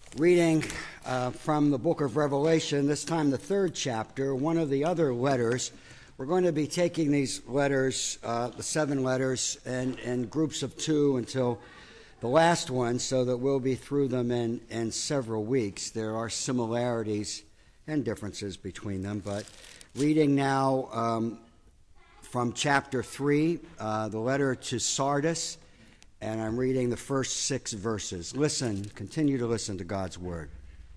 Reading from the book of Revelation, this time the third chapter, one of the other letters. We're going to be taking these letters, the 7 letters, in groups of 2 until the last one, so that we'll be through them in several weeks. There are similarities and differences between them, but reading now from chapter 3, the letter to Sardis, and I'm reading the first 6 verses. Listen, continue to listen to God's word.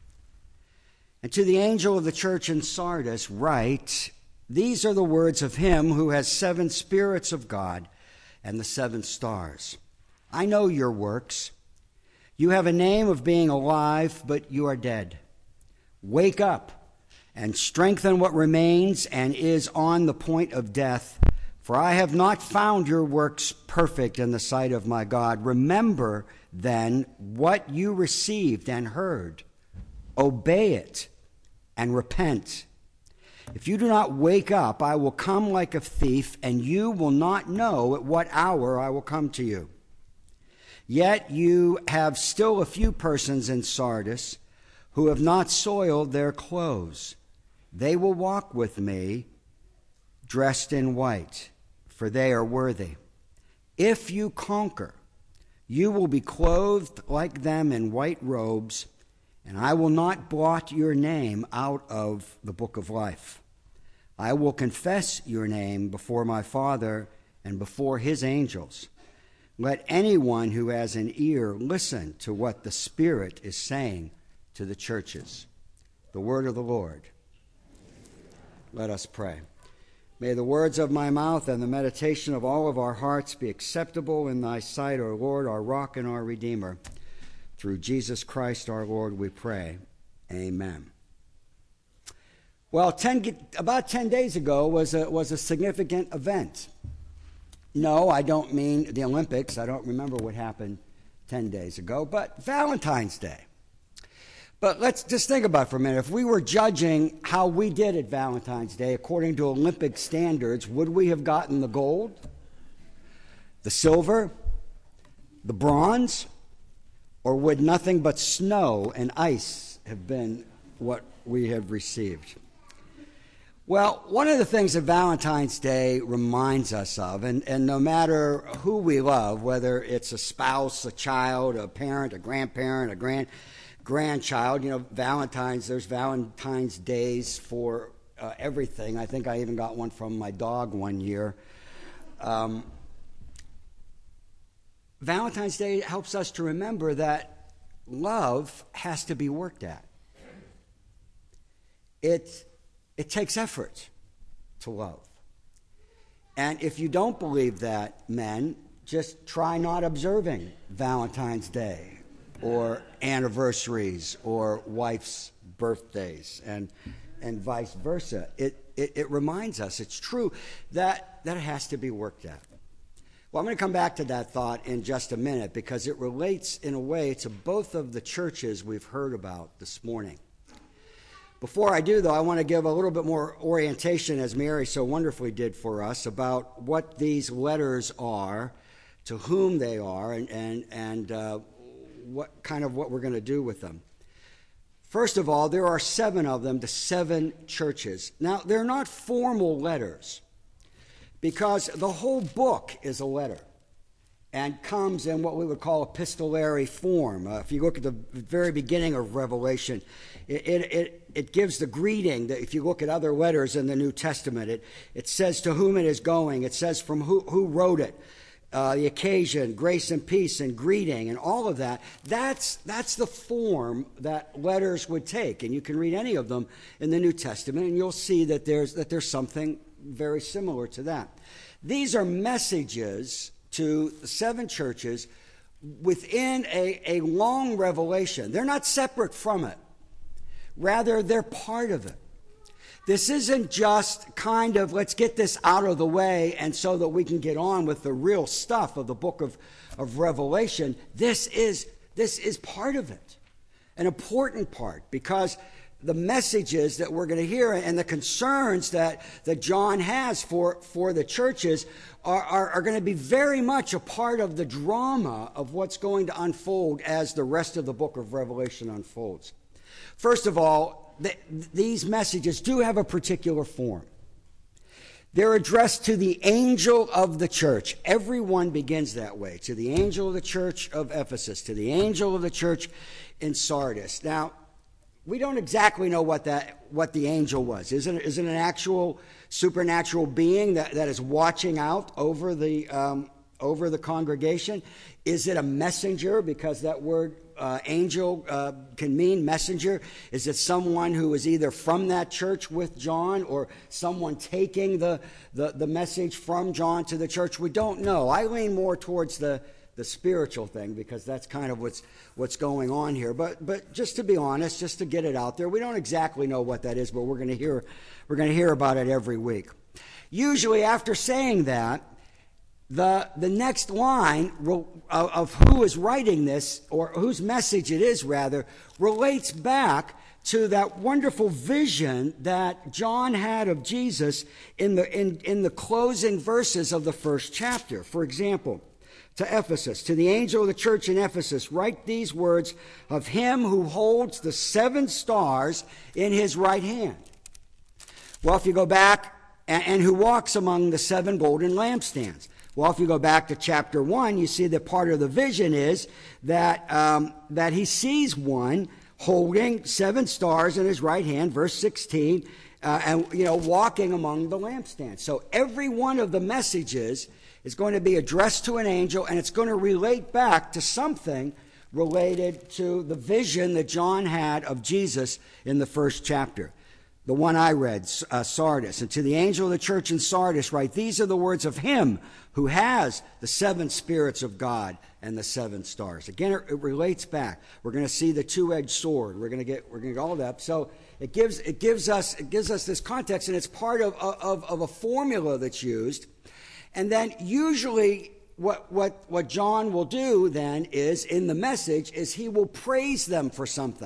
And to the angel of the church in Sardis write, these are the words of him who has 7 spirits of God and the 7 stars. I know your works. You have a name of being alive, but you are dead. Wake up and strengthen what remains and is on the point of death. For I have not found your works perfect in the sight of my God. Remember, then, what you received and heard. Obey it and repent. If you do not wake up, I will come like a thief, and you will not know at what hour I will come to you. Yet you have still a few persons in Sardis who have not soiled their clothes. They will walk with me dressed in white, for they are worthy. If you conquer, you will be clothed like them in white robes, and I will not blot your name out of the book of life. I will confess your name before my Father and before his angels. Let anyone who has an ear listen to what the Spirit is saying to the churches. The word of the Lord. Let us pray. May the words of my mouth and the meditation of all of our hearts be acceptable in thy sight, O Lord, our rock and our Redeemer. Through Jesus Christ our Lord we pray. Amen. Well, about 10 days ago was a significant event. No, I don't mean the Olympics. I don't remember what happened 10 days ago, but Valentine's Day. But let's just think about it for a minute. If we were judging how we did at Valentine's Day according to Olympic standards, would we have gotten the gold, the silver, the bronze, or would nothing but snow and ice have been what we have received? Well, one of the things that Valentine's Day reminds us of, and no matter who we love, whether it's a spouse, a child, a parent, a grandparent, a grandchild, there's Valentine's Days for everything. I think I even got one from my dog one year. Valentine's Day helps us to remember that love has to be worked at. It takes effort to love. And if you don't believe that, men, just try not observing Valentine's Day or anniversaries or wife's birthdays and vice versa. It reminds us, it's true, that it has to be worked at. Well, I'm going to come back to that thought in just a minute because it relates in a way to both of the churches we've heard about this morning. Before I do, though, I want to give a little bit more orientation, as Mary so wonderfully did for us, about what these letters are, to whom they are, and what we're going to do with them. First of all, there are 7 of them to 7 churches. Now, they're not formal letters because the whole book is a letter and comes in what we would call epistolary form. If you look at the very beginning of Revelation, it gives the greeting that if you look at other letters in the New Testament, it says to whom it is going. It says from who wrote it. The occasion, grace and peace and greeting and all of that, that's the form that letters would take. And you can read any of them in the New Testament and you'll see that there's something very similar to that. These are messages to the 7 churches within a long revelation. They're not separate from it. Rather, they're part of it. This isn't just kind of, let's get this out of the way and so that we can get on with the real stuff of the book of Revelation. This is part of it, an important part, because the messages that we're going to hear and the concerns that John has for the churches are going to be very much a part of the drama of what's going to unfold as the rest of the book of Revelation unfolds. First of all, these messages do have a particular form. They're addressed to the angel of the church. Everyone begins that way. To the angel of the church of Ephesus, to the angel of the church in Sardis. Now, we don't exactly know what the angel was. Is it an actual supernatural being that is watching out over the congregation? Is it a messenger? Because that word angel can mean messenger. Is it someone who is either from that church with John or someone taking the message from John to the church? We don't know. I lean more towards the spiritual thing because that's kind of what's going on here. But just to be honest, just to get it out there, we don't exactly know what that is, but we're going to hear about it every week. Usually after saying that, the next line of who is writing this, or whose message it is rather, relates back to that wonderful vision that John had of Jesus in the closing verses of the first chapter. For example, to Ephesus, to the angel of the church in Ephesus, write these words of him who holds the 7 stars in his right hand. Well, if you go back, and who walks among the 7 golden lampstands. Well, if you go back to chapter 1, you see that part of the vision is that he sees one holding 7 stars in his right hand, verse 16, and walking among the lampstands. So every one of the messages is going to be addressed to an angel, and it's going to relate back to something related to the vision that John had of Jesus in the first chapter. The one I read, Sardis. And to the angel of the church in Sardis write, these are the words of him who has the 7 spirits of God and the 7 stars. Again, it relates back. We're going to see the two-edged sword. We're going to get all that. So it gives us this context, and it's part of a formula that's used. And then usually what John will do then is, in the message, is he will praise them for something.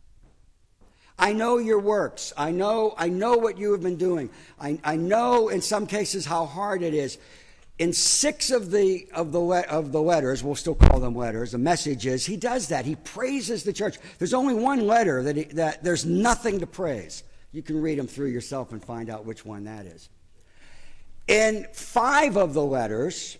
I know your works. I know what you have been doing. I know in some cases how hard it is. In 6 of the letters, we'll still call them letters, the messages, he does that. He praises the church. There's only one letter that there's nothing to praise. You can read them through yourself and find out which one that is. In 5 of the letters,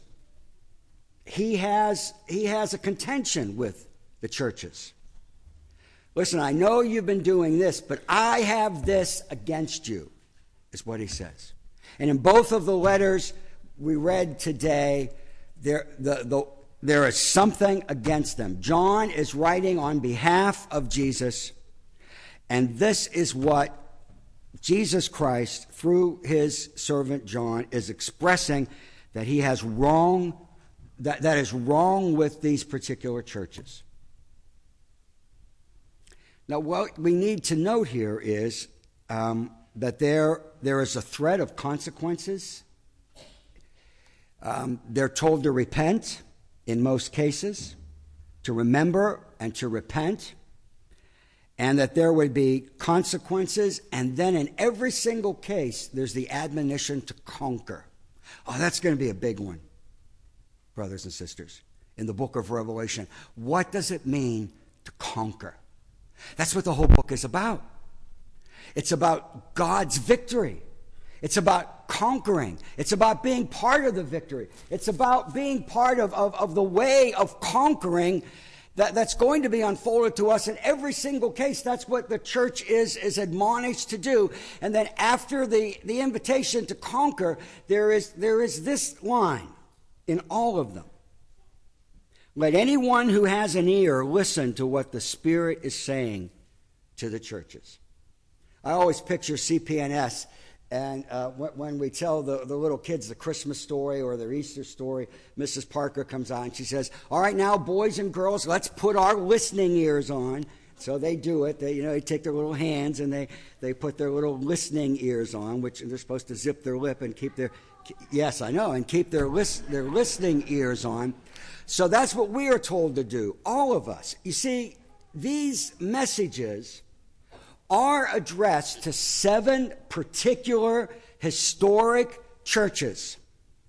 he has a contention with the churches. Listen, I know you've been doing this, but I have this against you, is what he says. And in both of the letters we read today, there is something against them. John is writing on behalf of Jesus, and this is what Jesus Christ, through his servant John, is expressing that he has wrong, that is wrong with these particular churches. Now, what we need to note here is that there is a threat of consequences. They're told to repent in most cases, to remember and to repent, and that there would be consequences. And then in every single case, there's the admonition to conquer. Oh, that's going to be a big one, brothers and sisters, in the book of Revelation. What does it mean to conquer? That's what the whole book is about. It's about God's victory. It's about conquering. It's about being part of the victory. It's about being part of the way of conquering that's going to be unfolded to us in every single case. That's what the church is admonished to do. And then after the invitation to conquer, there is this line in all of them. Let anyone who has an ear listen to what the Spirit is saying to the churches. I always picture CPNS, and when we tell the little kids the Christmas story or their Easter story, Mrs. Parker comes on and she says, all right, now, boys and girls, let's put our listening ears on. So they do it. They take their little hands and they put their little listening ears on, which they're supposed to zip their lip and keep their, yes, I know, and keep their listening ears on. So that's what we are told to do, all of us. You see, these messages are addressed to 7 particular historic churches.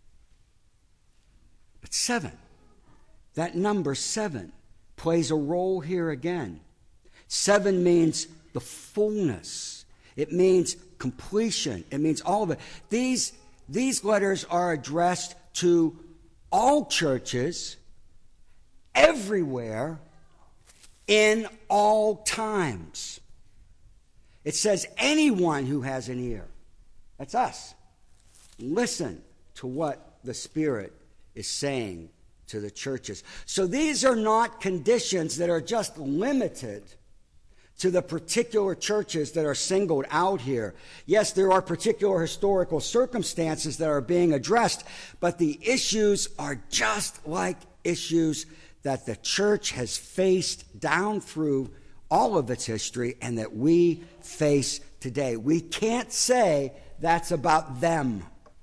But 7, that number 7 plays a role here again. 7 means the fullness. It means completion. It means all of it. These letters are addressed to all churches, everywhere, in all times. It says anyone who has an ear, that's us, listen to what the Spirit is saying to the churches. So these are not conditions that are just limited to the particular churches that are singled out here. Yes, there are particular historical circumstances that are being addressed, but the issues are just like issues that the church has faced down through all of its history and that we face today. We can't say that's about them.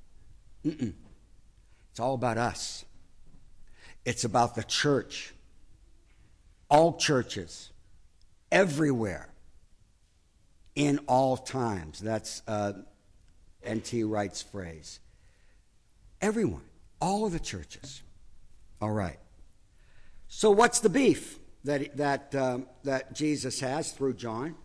It's all about us. It's about the church. All churches. Everywhere. In all times. That's N.T. Wright's phrase. Everyone. All of the churches. All right. So what's the beef that Jesus has through John?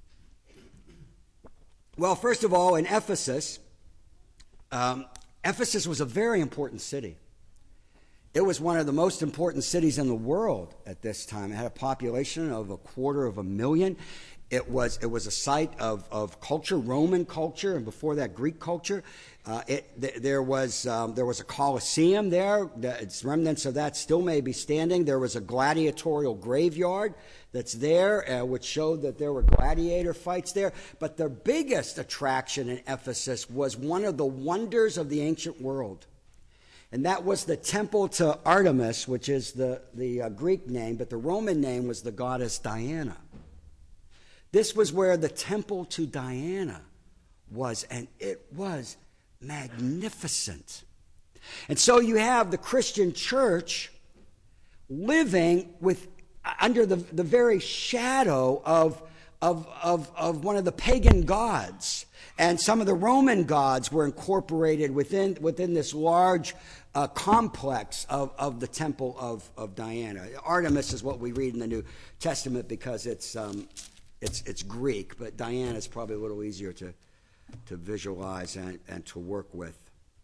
Well, first of all, in Ephesus, Ephesus was a very important city. It was one of the most important cities in the world at this time. It had a population of 250,000. It was a site of culture, Roman culture, and before that, Greek culture. There was a Colosseum there. Its remnants of that still may be standing. There was a gladiatorial graveyard that's there, which showed that there were gladiator fights there. But the biggest attraction in Ephesus was one of the wonders of the ancient world. And that was the temple to Artemis, which is the Greek name, but the Roman name was the goddess Diana. This was where the temple to Diana was, and it was magnificent. And so you have the Christian church living under the very shadow of one of the pagan gods. And some of the Roman gods were incorporated within this large complex of the temple of Diana. Artemis is what we read in the New Testament because it's Greek, but Diana is probably a little easier to visualize and to work with.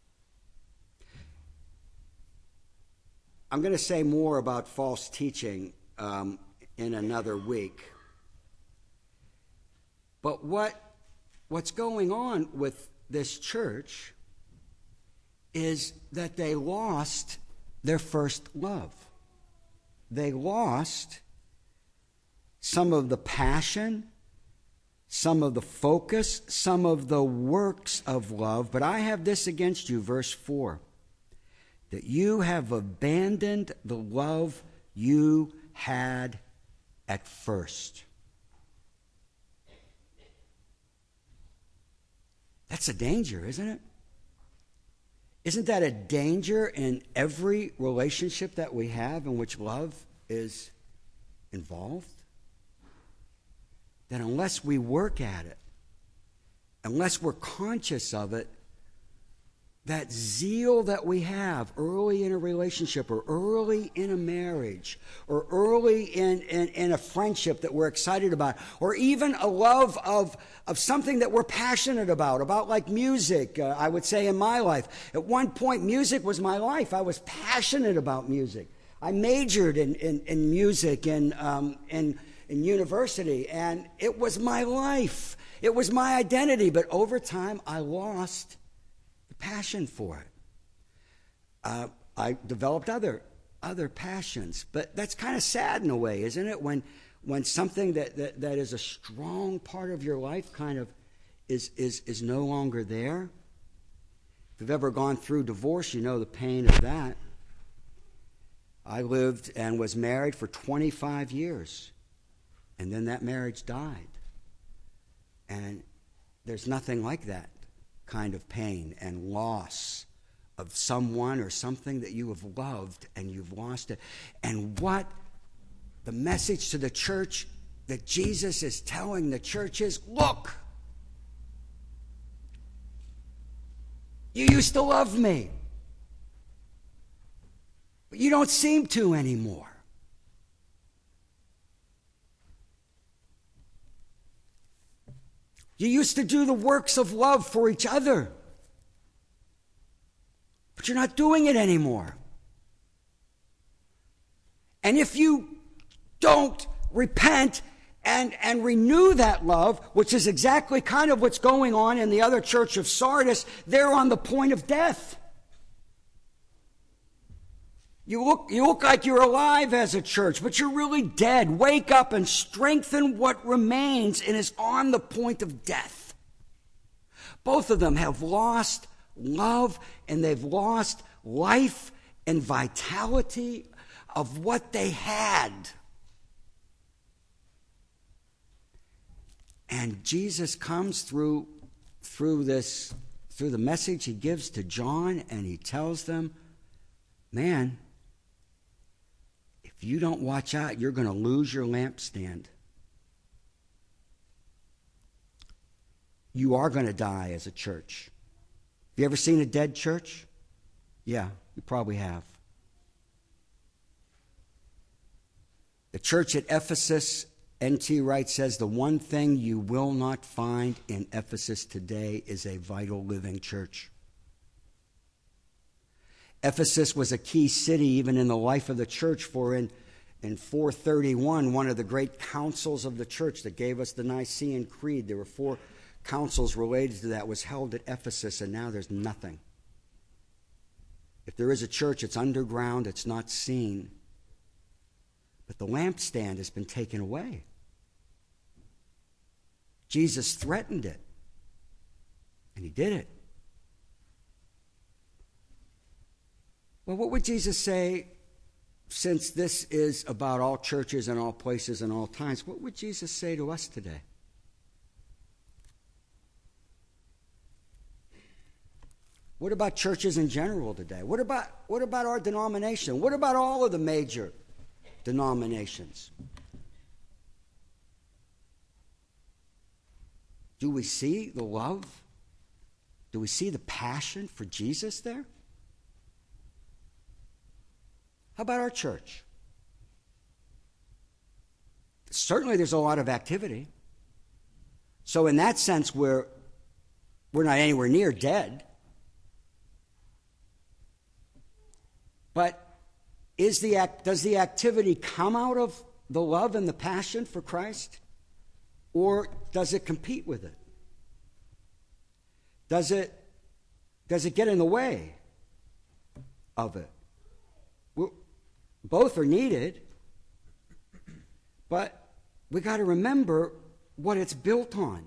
I'm going to say more about false teaching in another week. But what's going on with this church is that they lost their first love. They lost some of the passion, some of the focus, some of the works of love. But I have this against you, verse 4, that you have abandoned the love you had at first. That's a danger, isn't it? Isn't that a danger in every relationship that we have in which love is involved? That unless we work at it, unless we're conscious of it, that zeal that we have early in a relationship or early in a marriage or early in a friendship that we're excited about, or even a love of something that we're passionate about like music, I would say in my life. At one point, music was my life. I was passionate about music. I majored in music in university, and it was my life. It was my identity. But over time, I lost passion for it. I developed other passions, but that's kind of sad in a way, isn't it? When something that is a strong part of your life kind of is no longer there. If you've ever gone through divorce, you know the pain of that. I lived and was married for 25 years, and then that marriage died. And there's nothing like that kind of pain and loss of someone or something that you have loved and you've lost it. And what the message to the church that Jesus is telling the church is, look, you used to love me, but you don't seem to anymore. You used to do the works of love for each other, but you're not doing it anymore. And if you don't repent and renew that love, which is exactly kind of what's going on in the other church of Sardis, they're on the point of death. You look like you're alive as a church, but you're really dead. Wake up and strengthen what remains and is on the point of death. Both of them have lost love, and they've lost life and vitality of what they had. And Jesus comes through the message he gives to John, and he tells them, man, if you don't watch out, you're going to lose your lampstand. You are going to die as a church. Have you ever seen a dead church? Yeah, you probably have. The church at Ephesus, N.T. Wright says, the one thing you will not find in Ephesus today is a vital living church. Ephesus was a key city even in the life of the church, for in 431, one of the great councils of the church that gave us the Nicene Creed, there were 4 councils related to that, was held at Ephesus, and now there's nothing. If there is a church, it's underground, it's not seen. But the lampstand has been taken away. Jesus threatened it, and he did it. Well, what would Jesus say, since this is about all churches and all places and all times? What would Jesus say to us today? What about churches in general today? What about our denomination? What about all of the major denominations? Do we see the love? Do we see the passion for Jesus there? How about our church? Certainly there's a lot of activity. So in that sense, we're not anywhere near dead. But does the activity come out of the love and the passion for Christ? Or does it compete with it? Does it get in the way of it? Both are needed, but we got to remember what it's built on.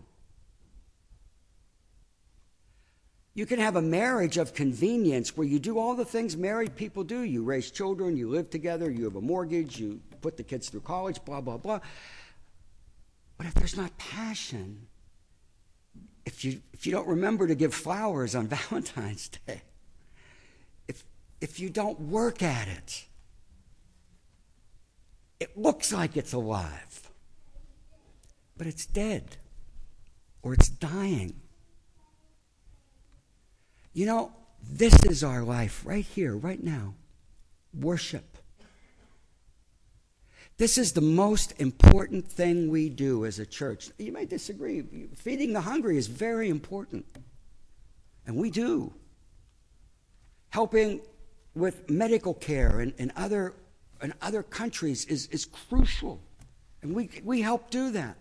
You can have a marriage of convenience where you do all the things married people do. You raise children, you live together, you have a mortgage, you put the kids through college, blah, blah, blah. But if there's not passion, if you don't remember to give flowers on Valentine's Day, if you don't work at it, it looks like it's alive, but it's dead or it's dying. You know, this is our life right here, right now. Worship. This is the most important thing we do as a church. You may disagree. Feeding the hungry is very important. And we do. Helping with medical care in other countries is crucial. And we help do that.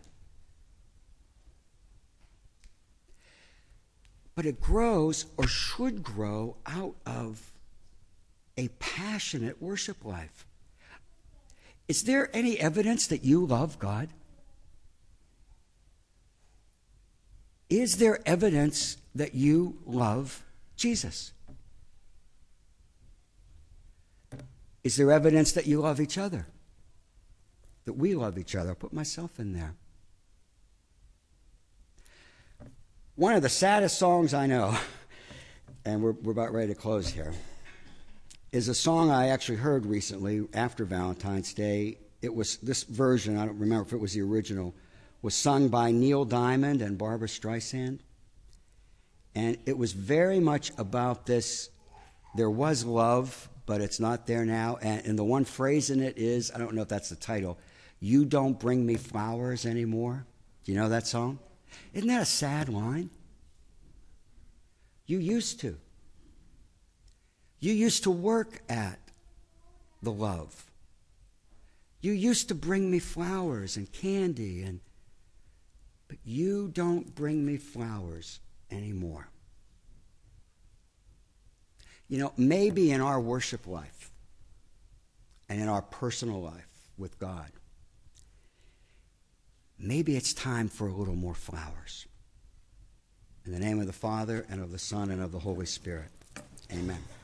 But it grows, or should grow, out of a passionate worship life. Is there any evidence that you love God? Is there evidence that you love Jesus? Is there evidence that you love each other? That we love each other? I'll put myself in there. One of the saddest songs I know, and we're about ready to close here, is a song I actually heard recently after Valentine's Day it was this version, I don't remember if it was the original, was sung by Neil Diamond and Barbra Streisand. And it was very much about this, there was love, but it's not there now. And the one phrase in it is, I don't know if that's the title, "You don't bring me flowers anymore." Do you know that song? Isn't that a sad line? You used to. You used to work at the love. You used to bring me flowers and candy, but you don't bring me flowers anymore. You know, maybe in our worship life and in our personal life with God, maybe it's time for a little more flowers. In the name of the Father, and of the Son, and of the Holy Spirit. Amen.